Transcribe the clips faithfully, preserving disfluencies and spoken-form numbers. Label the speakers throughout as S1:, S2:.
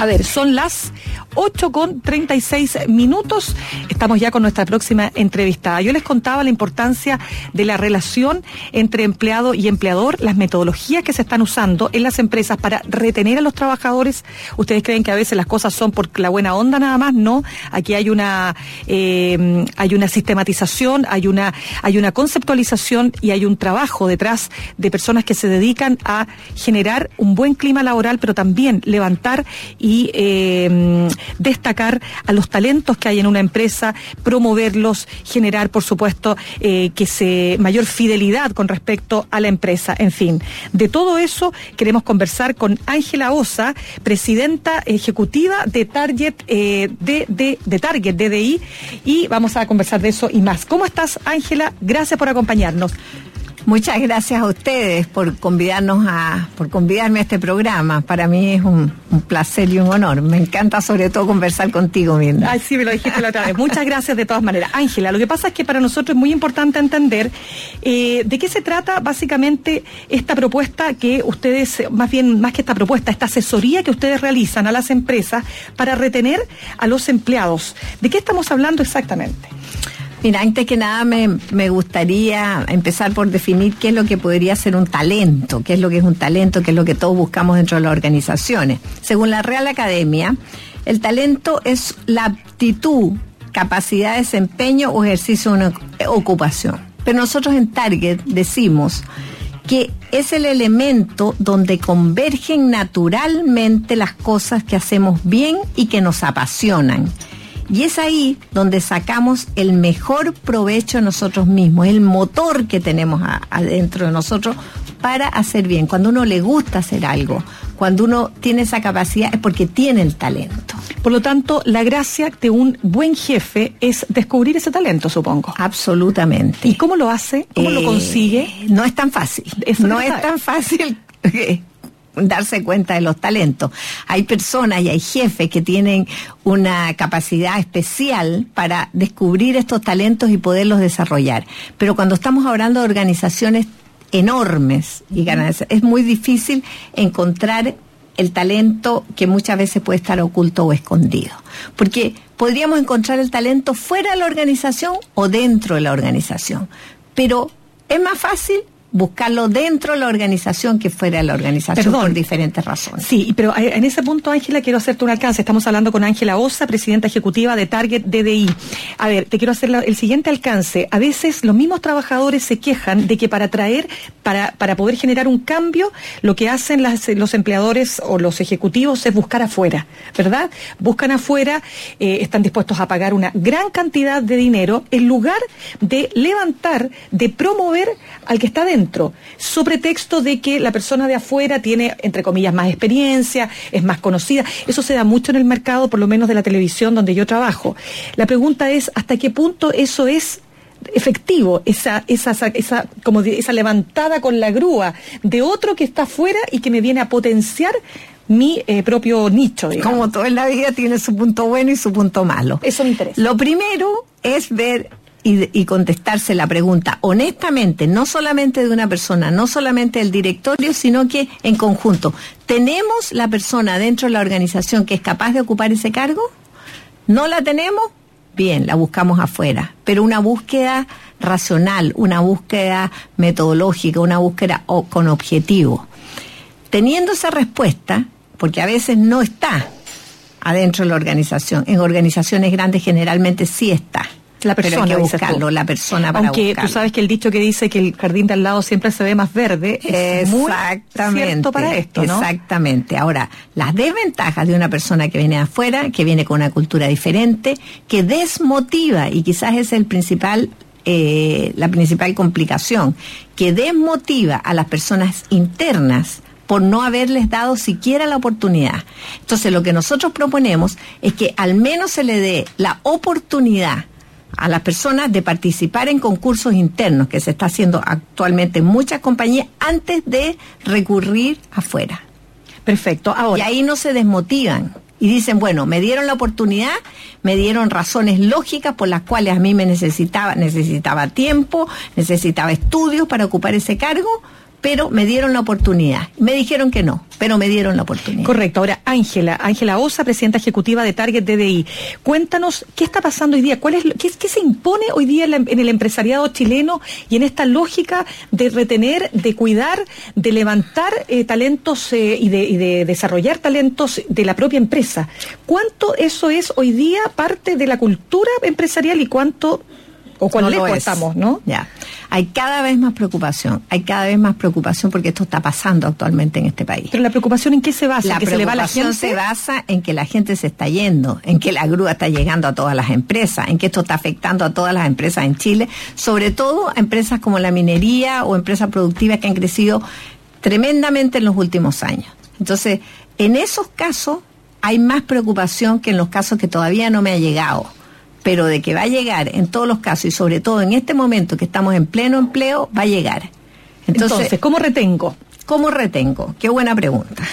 S1: A ver, son las ocho con treinta y seis minutos. Estamos ya con nuestra próxima entrevistada. Yo les contaba la importancia de la relación entre empleado y empleador, las metodologías que se están usando en las empresas para retener a los trabajadores. ¿Ustedes creen que a veces las cosas son por la buena onda nada más? No. Aquí hay una eh, hay una sistematización, hay una hay una conceptualización y hay un trabajo detrás de personas que se dedican a generar un buen clima laboral, pero también levantar y eh, destacar a los talentos que hay en una empresa, promoverlos, generar, por supuesto, eh, que se mayor fidelidad con respecto a la empresa. En fin, de todo eso queremos conversar con Ángela Osa, presidenta ejecutiva de Target eh, de, de, de Target D D I, y vamos a conversar de eso y más. ¿Cómo estás, Ángela? Gracias por acompañarnos.
S2: Muchas gracias a ustedes por convidarnos a, por convidarme a este programa. Para mí es un, un placer y un honor. Me encanta sobre todo conversar contigo, Mirna.
S1: Ay, sí, me lo dijiste la otra vez. Muchas gracias de todas maneras. Ángela, lo que pasa es que para nosotros es muy importante entender eh, de qué se trata básicamente esta propuesta que ustedes, más bien, más que esta propuesta, esta asesoría que ustedes realizan a las empresas para retener a los empleados. ¿De qué estamos hablando exactamente?
S2: Mira, antes que nada me, me gustaría empezar por definir qué es lo que podría ser un talento, qué es lo que es un talento, qué es lo que todos buscamos dentro de las organizaciones. Según la Real Academia, el talento es la aptitud, capacidad de desempeño o ejercicio de una ocupación. Pero nosotros en Target decimos que es el elemento donde convergen naturalmente las cosas que hacemos bien y que nos apasionan. Y es ahí donde sacamos el mejor provecho de nosotros mismos, el motor que tenemos a, adentro de nosotros para hacer bien. Cuando uno le gusta hacer algo, cuando uno tiene esa capacidad, es porque tiene el talento.
S1: Por lo tanto, la gracia de un buen jefe es descubrir ese talento, supongo.
S2: Absolutamente.
S1: ¿Y cómo lo hace? ¿Cómo eh, lo consigue?
S2: No es tan fácil.
S1: Eso
S2: no es tan fácil darse cuenta de los talentos. Hay personas y hay jefes que tienen una capacidad especial para descubrir estos talentos y poderlos desarrollar. Pero cuando estamos hablando de organizaciones enormes y ganancias, es muy difícil encontrar el talento que muchas veces puede estar oculto o escondido. Porque podríamos encontrar el talento fuera de la organización o dentro de la organización. Pero es más fácil buscarlo dentro de la organización que fuera de la organización. Perdón, por diferentes razones.
S1: Sí, pero en ese punto, Ángela, quiero hacerte un alcance. Estamos hablando con Ángela Osa, presidenta ejecutiva de Target D D I. A ver, te quiero hacer la, el siguiente alcance. A veces los mismos trabajadores se quejan de que para traer, para, para poder generar un cambio, lo que hacen las, los empleadores o los ejecutivos es buscar afuera, ¿verdad? Buscan afuera, eh, están dispuestos a pagar una gran cantidad de dinero en lugar de levantar, de promover al que está dentro. Sobre pretexto de que la persona de afuera tiene, entre comillas, más experiencia, es más conocida. Eso se da mucho en el mercado, por lo menos de la televisión donde yo trabajo. La pregunta es, ¿hasta qué punto eso es efectivo? Esa, esa, esa, como de, esa levantada con la grúa de otro que está afuera y que me viene a potenciar mi eh, propio nicho, digamos.
S2: Como todo en la vida tiene su punto bueno y su punto malo.
S1: Eso me interesa.
S2: Lo primero es ver Y, y contestarse la pregunta honestamente, no solamente de una persona, no solamente del directorio, sino que en conjunto. ¿Tenemos la persona dentro de la organización que es capaz de ocupar ese cargo? ¿No la tenemos? Bien, la buscamos afuera. Pero una búsqueda racional, una búsqueda metodológica, una búsqueda o, con objetivo. Teniendo esa respuesta, porque a veces no está adentro de la organización, en organizaciones grandes generalmente sí está.
S1: La persona,
S2: pero hay que buscarlo, la persona para
S1: Aunque
S2: buscarlo.
S1: Tú sabes que el dicho que dice que el jardín de al lado siempre se ve más verde es muy cierto para esto, ¿no?
S2: Exactamente. Ahora, las desventajas de una persona que viene de afuera, que viene con una cultura diferente, que desmotiva, y quizás es el principal, eh, la principal complicación, que desmotiva a las personas internas por no haberles dado siquiera la oportunidad. Entonces, lo que nosotros proponemos es que al menos se le dé la oportunidad a las personas de participar en concursos internos que se está haciendo actualmente en muchas compañías antes de recurrir afuera.
S1: Perfecto. Ahora,
S2: y ahí no se desmotivan y dicen, bueno, me dieron la oportunidad, me dieron razones lógicas por las cuales a mí me necesitaba, necesitaba tiempo, necesitaba estudios para ocupar ese cargo, pero me dieron la oportunidad. Me dijeron que no, pero me dieron la oportunidad.
S1: Correcto. Ahora, Ángela, Ángela Osa, presidenta ejecutiva de Target D D I. Cuéntanos, ¿qué está pasando hoy día? ¿Cuál es, qué, qué se impone hoy día en, la, en el empresariado chileno y en esta lógica de retener, de cuidar, de levantar eh, talentos eh, y, de, y de desarrollar talentos de la propia empresa? ¿Cuánto eso es hoy día parte de la cultura empresarial y cuánto... o cuán no lejos estamos, ¿no?
S2: Ya. Hay cada vez más preocupación, hay cada vez más preocupación porque esto está pasando actualmente en este país.
S1: ¿Pero la preocupación en qué se basa?
S2: La
S1: ¿En que se le va la gente?
S2: se basa en que la gente se está yendo, en que la grúa está llegando a todas las empresas, en que esto está afectando a todas las empresas en Chile, sobre todo a empresas como la minería o empresas productivas que han crecido tremendamente en los últimos años. Entonces, en esos casos hay más preocupación que en los casos que todavía no me ha llegado. Pero de que va a llegar en todos los casos y sobre todo en este momento que estamos en pleno empleo, va a llegar.
S1: Entonces, Entonces ¿cómo retengo?
S2: ¿Cómo retengo? Qué buena pregunta.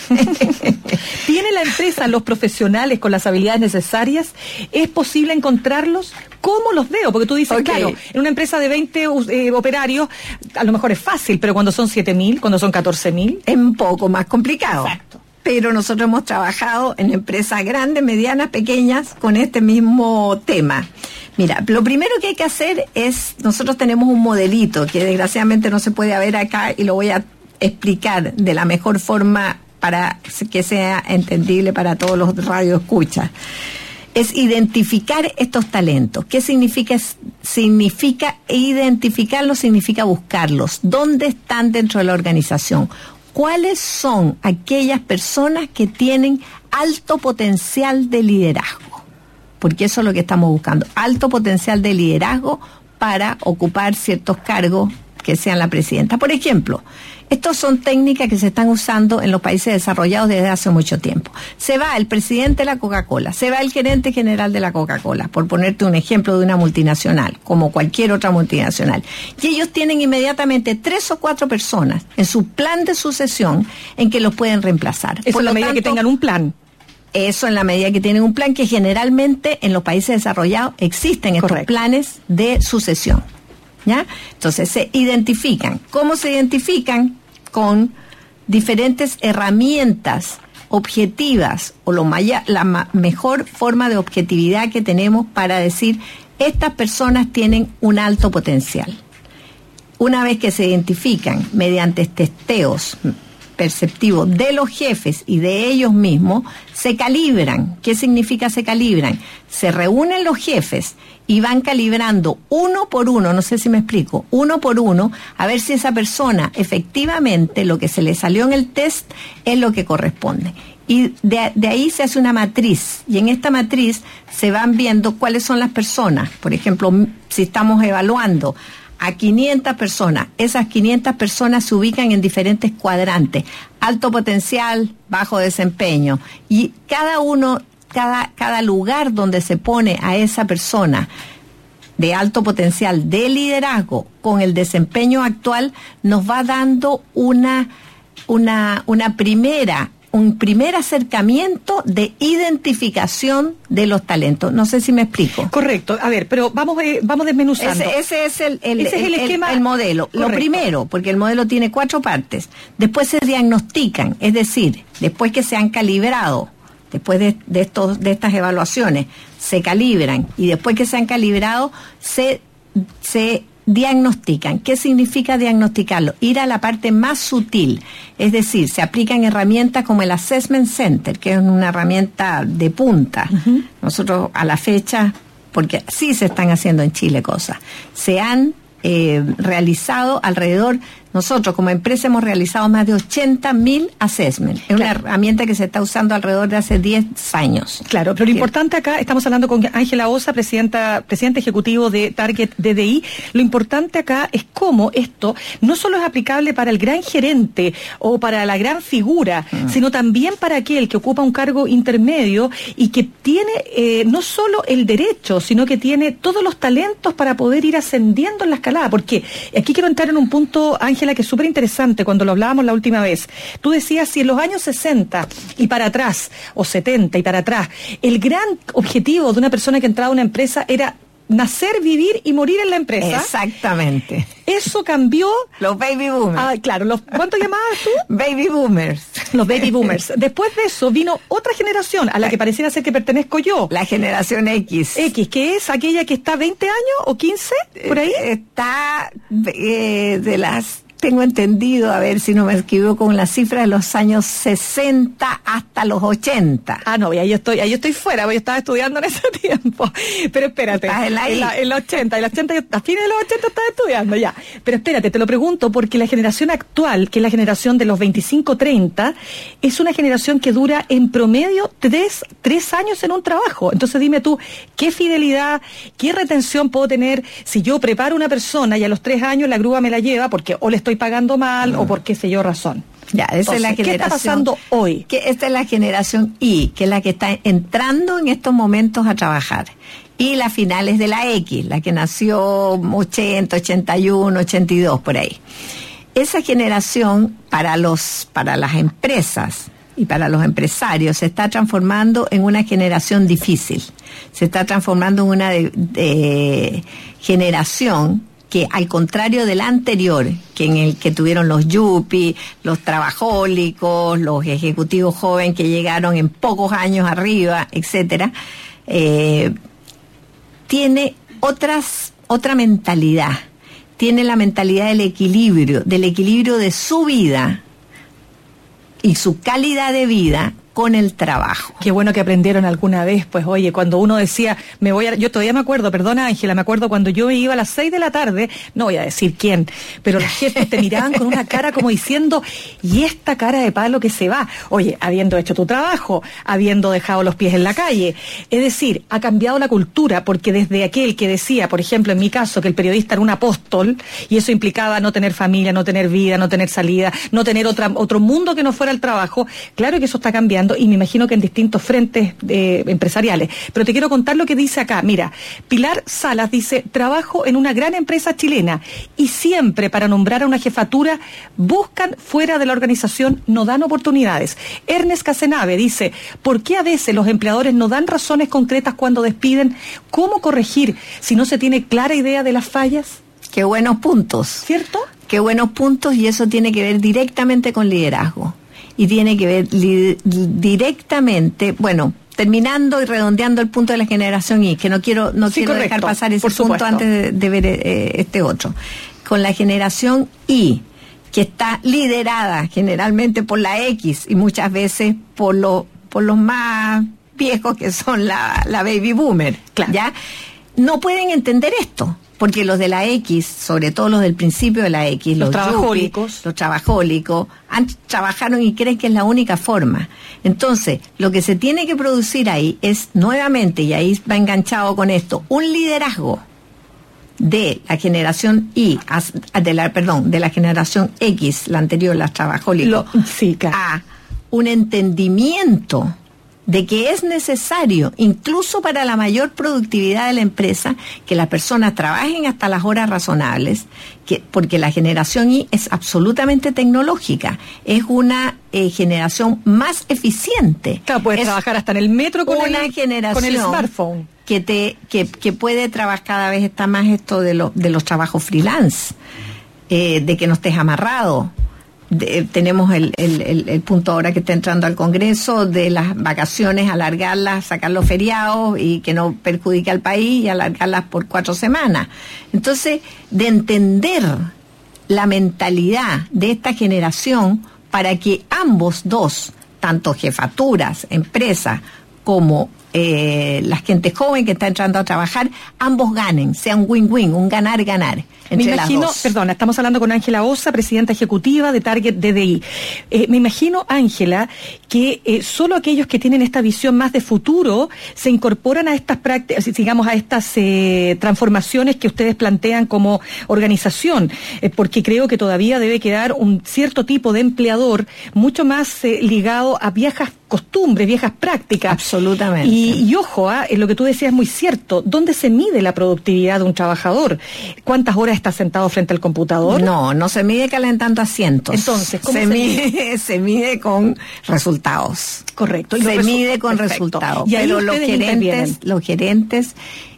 S1: ¿Tiene la empresa los profesionales con las habilidades necesarias? ¿Es posible encontrarlos? ¿Cómo los veo? Porque tú dices, okay, claro, en una empresa de veinte eh, operarios a lo mejor es fácil, pero cuando son siete mil, cuando son catorce mil...
S2: es un poco más complicado.
S1: Exacto.
S2: Pero nosotros hemos trabajado en empresas grandes, medianas, pequeñas, con este mismo tema. Mira, lo primero que hay que hacer es, nosotros tenemos un modelito que desgraciadamente no se puede ver acá y lo voy a explicar de la mejor forma para que sea entendible para todos los radioescuchas. Es identificar estos talentos. ¿Qué significa? Significa identificarlos, significa buscarlos. ¿Dónde están dentro de la organización? ¿Cuáles son aquellas personas que tienen alto potencial de liderazgo? Porque eso es lo que estamos buscando, alto potencial de liderazgo para ocupar ciertos cargos que sean la presidenta. Por ejemplo, estas son técnicas que se están usando en los países desarrollados desde hace mucho tiempo. Se va el presidente de la Coca-Cola, se va el gerente general de la Coca-Cola, por ponerte un ejemplo de una multinacional, como cualquier otra multinacional. Y ellos tienen inmediatamente tres o cuatro personas en su plan de sucesión en que los pueden reemplazar.
S1: Eso en la medida que tengan un plan.
S2: Eso en la medida que tienen un plan, que generalmente en los países desarrollados existen estos
S1: Correcto.
S2: planes de sucesión. ¿Ya? Entonces se identifican. ¿Cómo se identifican? Con diferentes herramientas objetivas o lo maya, la ma, mejor forma de objetividad que tenemos para decir estas personas tienen un alto potencial. Una vez que se identifican mediante testeos perceptivos de los jefes y de ellos mismos, se calibran. ¿Qué significa se calibran? Se reúnen los jefes y van calibrando uno por uno, no sé si me explico, uno por uno, a ver si esa persona efectivamente lo que se le salió en el test es lo que corresponde. Y de, de ahí se hace una matriz, y en esta matriz se van viendo cuáles son las personas. Por ejemplo, si estamos evaluando a quinientas personas, esas quinientas personas se ubican en diferentes cuadrantes, alto potencial, bajo desempeño, y cada uno, cada, cada lugar donde se pone a esa persona de alto potencial de liderazgo con el desempeño actual, nos va dando una, una, una primera un primer acercamiento de identificación de los talentos. No sé si me explico.
S1: Correcto. A ver, pero vamos eh, vamos desmenuzando.
S2: Ese, ese es el, el,
S1: ese es el,
S2: el
S1: esquema,
S2: el, el modelo.
S1: Correcto.
S2: Lo primero, porque el modelo tiene cuatro partes. Después se diagnostican, es decir, después que se han calibrado, después de, de, estos, de estas evaluaciones, se calibran, y después que se han calibrado, se, se diagnostican. ¿Qué significa diagnosticarlo? Ir a la parte más sutil, es decir, se aplican herramientas como el Assessment Center, que es una herramienta de punta. Uh-huh. Nosotros a la fecha, porque sí se están haciendo en Chile cosas, se han eh, realizado alrededor, nosotros como empresa hemos realizado más de ochenta mil assessments. Es claro. Una herramienta que se está usando alrededor de hace diez años.
S1: Claro, pero lo importante acá, estamos hablando con Ángela Osa, presidenta, presidente ejecutivo de Target D D I, lo importante acá es cómo esto no solo es aplicable para el gran gerente o para la gran figura, uh-huh. sino también para aquel que ocupa un cargo intermedio y que tiene eh, no solo el derecho, sino que tiene todos los talentos para poder ir ascendiendo en la escalada. Porque aquí quiero entrar en un punto, Ángela, que es súper interesante, cuando lo hablábamos la última vez. Tú decías, si en los años sesenta y para atrás, o setenta y para atrás, el gran objetivo de una persona que entraba a una empresa era nacer, vivir y morir en la empresa.
S2: Exactamente.
S1: Eso cambió.
S2: Los baby boomers.
S1: Ah, claro. Los, ¿Cuánto llamabas tú?
S2: Baby boomers.
S1: Los baby boomers. Después de eso vino otra generación a la que pareciera ser que pertenezco yo.
S2: La generación X.
S1: X, que es aquella que está veinte años o quince, por ahí.
S2: Está eh, de las... Tengo entendido, a ver si no me equivoco, con la cifra de los años sesenta hasta los ochenta.
S1: Ah, no, ahí yo estoy, ahí yo estoy fuera, porque yo estaba estudiando en ese tiempo. Pero espérate,
S2: ¿Estás en la,
S1: en la, en la ochenta, en la ochenta, a fines de los ochenta estaba estudiando ya. Pero espérate, te lo pregunto, porque la generación actual, que es la generación de los veinticinco treinta, es una generación que dura en promedio tres, tres años en un trabajo. Entonces dime tú, ¿qué fidelidad, qué retención puedo tener si yo preparo una persona y a los tres años la grúa me la lleva porque o le estoy pagando mal no. o por qué sé yo razón?
S2: Ya, esa Entonces, es la generación.
S1: ¿Qué está pasando hoy?
S2: Que esta es la generación Y, que es la que está entrando en estos momentos a trabajar. Y las finales de la X, la que nació ochenta, ochenta y uno, ochenta y dos, por ahí. Esa generación, para los, para las empresas y para los empresarios, se está transformando en una generación difícil. Se está transformando en una de, de generación que, al contrario de la anterior, que en el que tuvieron los yuppies, los trabajólicos, los ejecutivos jóvenes que llegaron en pocos años arriba, etcétera, eh, tiene otras, otra mentalidad. Tiene la mentalidad del equilibrio, del equilibrio de su vida y su calidad de vida con el trabajo.
S1: Qué bueno que aprendieron alguna vez, pues oye, cuando uno decía, me voy a, yo todavía me acuerdo, perdona Ángela, me acuerdo cuando yo me iba a las seis de la tarde, no voy a decir quién, pero los jefes te miraban con una cara como diciendo, y esta cara de palo que se va, oye, habiendo hecho tu trabajo, habiendo dejado los pies en la calle, es decir, ha cambiado la cultura, porque desde aquel que decía, por ejemplo, en mi caso, que el periodista era un apóstol, y eso implicaba no tener familia, no tener vida, no tener salida, no tener otra, otro mundo que no fuera el trabajo, claro que eso está cambiando, y me imagino que en distintos frentes eh, empresariales. Pero te quiero contar lo que dice acá. Mira, Pilar Salas dice, trabajo en una gran empresa chilena y siempre para nombrar a una jefatura buscan fuera de la organización, no dan oportunidades. Ernest Casenave dice, ¿por qué a veces los empleadores no dan razones concretas cuando despiden? ¿Cómo corregir si no se tiene clara idea de las fallas?
S2: Qué buenos puntos.
S1: ¿Cierto?
S2: Qué buenos puntos, y eso tiene que ver directamente con liderazgo. Y tiene que ver li- directamente, bueno, terminando y redondeando el punto de la generación Y, que no quiero no
S1: sí,
S2: quiero
S1: correcto,
S2: dejar pasar ese punto
S1: supuesto.
S2: antes de, de ver eh, este otro. Con la generación Y, que está liderada generalmente por la X y muchas veces por, lo, por los más viejos, que son la, la baby boomer,
S1: claro.
S2: ¿ya? No pueden entender esto. Porque los de la X, sobre todo los del principio de la X,
S1: los,
S2: los
S1: trabajólicos,
S2: yuppie, los trabajólicos, han, trabajaron y creen que es la única forma. Entonces, lo que se tiene que producir ahí es nuevamente, y ahí va enganchado con esto, un liderazgo de la generación Y, de la, perdón, de la generación X, la anterior, las trabajólicos,
S1: lo, sí, claro.
S2: a un entendimiento de que es necesario, incluso para la mayor productividad de la empresa, que las personas trabajen hasta las horas razonables, que, porque la generación Y es absolutamente tecnológica, es una eh, generación más eficiente.
S1: Claro, puedes
S2: es
S1: trabajar hasta en el metro con,
S2: una
S1: el,
S2: generación
S1: con el smartphone.
S2: Que, te, que, que puede trabajar, cada vez está más esto de, lo, de los trabajos freelance, eh, de que no estés amarrado. De, tenemos el, el, el, el punto ahora que está entrando al Congreso de las vacaciones, alargarlas, sacar los feriados y que no perjudique al país, y alargarlas por cuatro semanas. Entonces, de entender la mentalidad de esta generación para que ambos dos, tanto jefaturas, empresas, como eh, la gente joven que está entrando a trabajar, ambos ganen, sea un win-win, un ganar-ganar.
S1: Me imagino, perdona, estamos hablando con Ángela Osa, presidenta ejecutiva de Target D D I. Eh, me imagino, Ángela, que eh, solo aquellos que tienen esta visión más de futuro se incorporan a estas prácticas, digamos, a estas eh, transformaciones que ustedes plantean como organización, eh, porque creo que todavía debe quedar un cierto tipo de empleador mucho más eh, ligado a viejas costumbres, viejas prácticas.
S2: Absolutamente.
S1: Y, y ojo, ¿eh? lo que tú decías es muy cierto. ¿Dónde se mide la productividad de un trabajador? ¿Cuántas horas está sentado frente al computador?
S2: No, no se mide calentando asientos.
S1: Entonces, ¿cómo
S2: se,
S1: se
S2: mide?
S1: mide?
S2: Se mide con resultados.
S1: Correcto. Y
S2: se
S1: resu-
S2: mide con
S1: Perfecto.
S2: resultados.
S1: Y ahí
S2: Pero los
S1: ustedes
S2: gerentes, los gerentes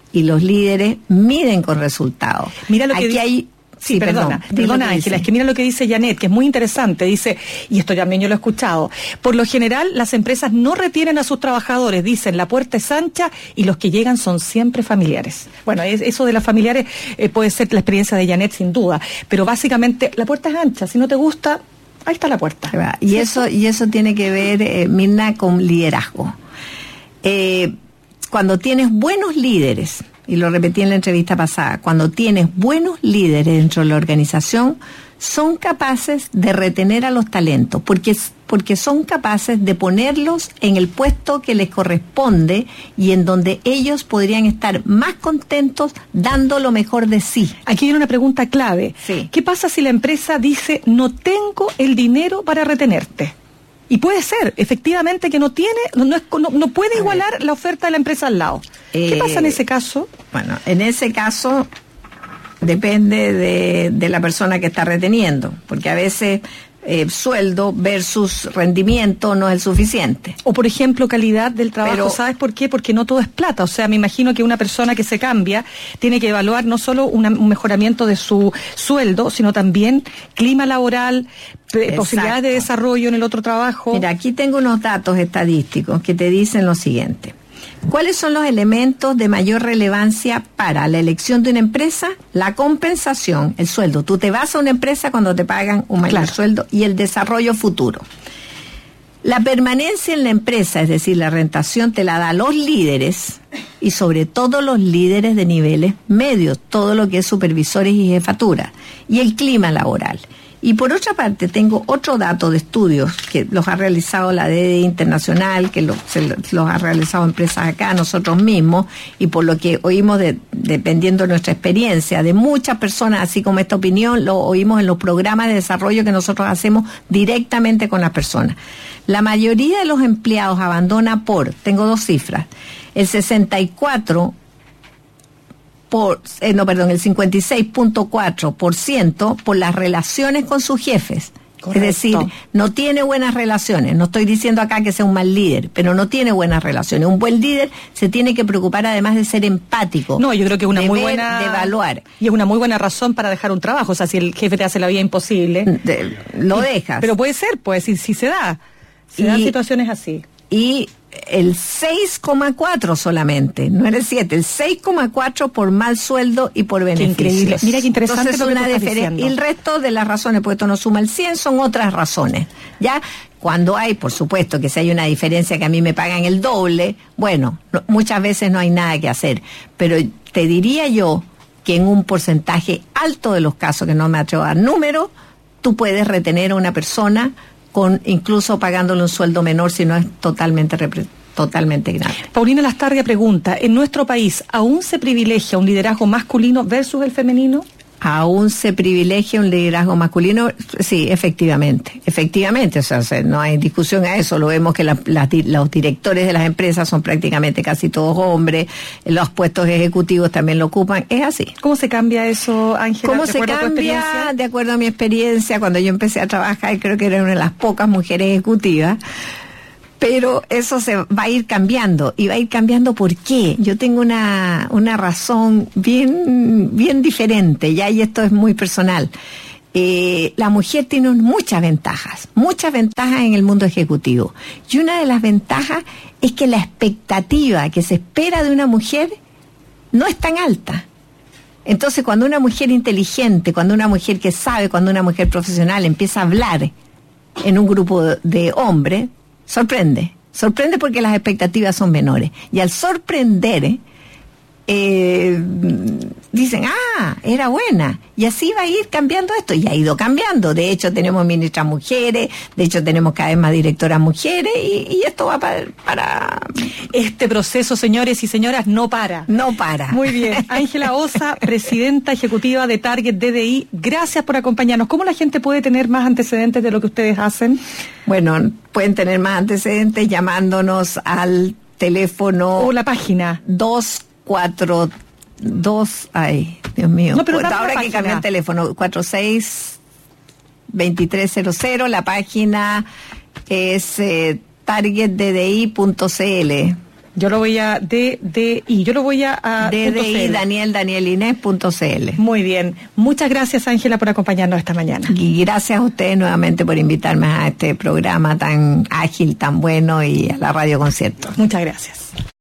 S2: y los líderes miden con resultados.
S1: Mira lo que
S2: Aquí
S1: dice...
S2: hay...
S1: Sí, sí, perdona, perdona, perdona Ángela, es que mira lo que dice Janet, que es muy interesante, dice, y esto también yo lo he escuchado, por lo general las empresas no retienen a sus trabajadores, dicen, la puerta es ancha y los que llegan son siempre familiares. Bueno, es, eso de las familiares eh, puede ser la experiencia de Janet sin duda, pero básicamente la puerta es ancha, si no te gusta, ahí está la puerta.
S2: Y eso, y eso tiene que ver, eh, Mirna, con liderazgo. Eh, cuando tienes buenos líderes, y lo repetí en la entrevista pasada, cuando tienes buenos líderes dentro de la organización, son capaces de retener a los talentos, porque, porque son capaces de ponerlos en el puesto que les corresponde y en donde ellos podrían estar más contentos dando lo mejor de sí.
S1: Aquí viene una pregunta clave.
S2: Sí.
S1: ¿Qué pasa si la empresa dice, no tengo el dinero para retenerte? Y puede ser, efectivamente, que no tiene, no, no, es, no, no puede igualar la oferta de la empresa al lado. ¿Qué
S2: eh,
S1: pasa en ese caso?
S2: Bueno, en ese caso depende de, de la persona que está reteniendo, porque a veces eh, sueldo versus rendimiento no es el suficiente.
S1: O, por ejemplo, calidad del trabajo. Pero, ¿sabes por qué? Porque no todo es plata. O sea, me imagino que una persona que se cambia tiene que evaluar no solo una, un mejoramiento de su sueldo, sino también clima laboral, Exacto. posibilidades de desarrollo en el otro trabajo.
S2: Mira, aquí tengo unos datos estadísticos que te dicen lo siguiente. ¿Cuáles son los elementos de mayor relevancia para la elección de una empresa? La compensación, el sueldo. Tú te vas a una empresa cuando te pagan un mayor claro. sueldo, y el desarrollo futuro. La permanencia en la empresa, es decir, la rentación, te la da los líderes, y sobre todo los líderes de niveles medios, todo lo que es supervisores y jefaturas, y el clima laboral. Y por otra parte, tengo otro dato de estudios que los ha realizado la D D I Internacional, que lo, se los ha realizado empresas acá, nosotros mismos, y por lo que oímos, de, dependiendo de nuestra experiencia, de muchas personas, así como esta opinión, lo oímos en los programas de desarrollo que nosotros hacemos directamente con las personas. La mayoría de los empleados abandona por, tengo dos cifras, el sesenta y cuatro por, eh, no, perdón, el cincuenta y seis punto cuatro por ciento por las relaciones con sus jefes. Correcto. Es decir, no tiene buenas relaciones. No estoy diciendo acá que sea un mal líder, pero no tiene buenas relaciones. Un buen líder se tiene que preocupar, además de ser empático.
S1: No, yo creo que es una
S2: de
S1: muy
S2: ver,
S1: buena...
S2: de evaluar.
S1: Y es una muy buena razón para dejar un trabajo. O sea, si el jefe te hace la vida imposible...
S2: De, lo
S1: y,
S2: dejas.
S1: Pero puede ser, pues, si, si se da. Se
S2: y,
S1: dan situaciones así.
S2: Y el seis coma cuatro solamente, no era el siete, el seis coma cuatro por mal sueldo y por beneficios. Qué increíble. Mira qué interesante. Entonces, lo que una diferencia. Y el resto de las razones, porque esto no suma el cien, son otras razones. Ya cuando hay, por supuesto, que si hay una diferencia que a mí me pagan el doble, bueno, no, muchas veces no hay nada que hacer. Pero te diría yo que en un porcentaje alto de los casos, que no me atrevo a dar número, tú puedes retener a una persona con incluso pagándole un sueldo menor si no es totalmente totalmente grande.
S1: Paulina Lastarria pregunta, ¿en nuestro país aún se privilegia un liderazgo masculino versus el femenino?
S2: Aún se privilegia un liderazgo masculino, sí, efectivamente, efectivamente, o sea, no hay discusión a eso, lo vemos que la, la, los directores de las empresas son prácticamente casi todos hombres, los puestos ejecutivos también lo ocupan, es así.
S1: ¿Cómo se cambia eso, Ángela?
S2: ¿Cómo se cambia? De acuerdo a mi experiencia, cuando yo empecé a trabajar, creo que era una de las pocas mujeres ejecutivas, pero eso se va a ir cambiando. ¿Y va a ir cambiando por qué? Yo tengo una, una razón bien, bien diferente, ya, y esto es muy personal. Eh, la mujer tiene muchas ventajas, muchas ventajas en el mundo ejecutivo. Y una de las ventajas es que la expectativa que se espera de una mujer no es tan alta. Entonces, cuando una mujer inteligente, cuando una mujer que sabe, cuando una mujer profesional empieza a hablar en un grupo de, de hombres, sorprende, sorprende porque las expectativas son menores. Y al sorprender, eh, dicen, ah, era buena. Y así va a ir cambiando esto. Y ha ido cambiando. De hecho, tenemos ministras mujeres, de hecho, tenemos cada vez más directoras mujeres, y, y esto va para, para...
S1: Este proceso, señores y señoras, no para.
S2: No para.
S1: Muy bien. Ángela Osa, presidenta ejecutiva de Target D D I, gracias por acompañarnos. ¿Cómo la gente puede tener más antecedentes de lo que ustedes hacen?
S2: Bueno, pueden tener más antecedentes llamándonos al teléfono...
S1: O la página.
S2: dos cuatro dos, ay, Dios mío.
S1: No, pero
S2: pues ahora que cambié el teléfono, cuatro seis dos tres cero cero, la página es eh, target d d i punto c l.
S1: Yo lo voy a D D I, yo lo voy a, a
S2: D D I Daniel Daniel Inés punto C L.
S1: Muy bien. Muchas gracias, Ángela, por acompañarnos esta mañana.
S2: Y gracias a ustedes nuevamente por invitarme a este programa tan ágil, tan bueno, y a la Radio Concierto.
S1: Muchas gracias.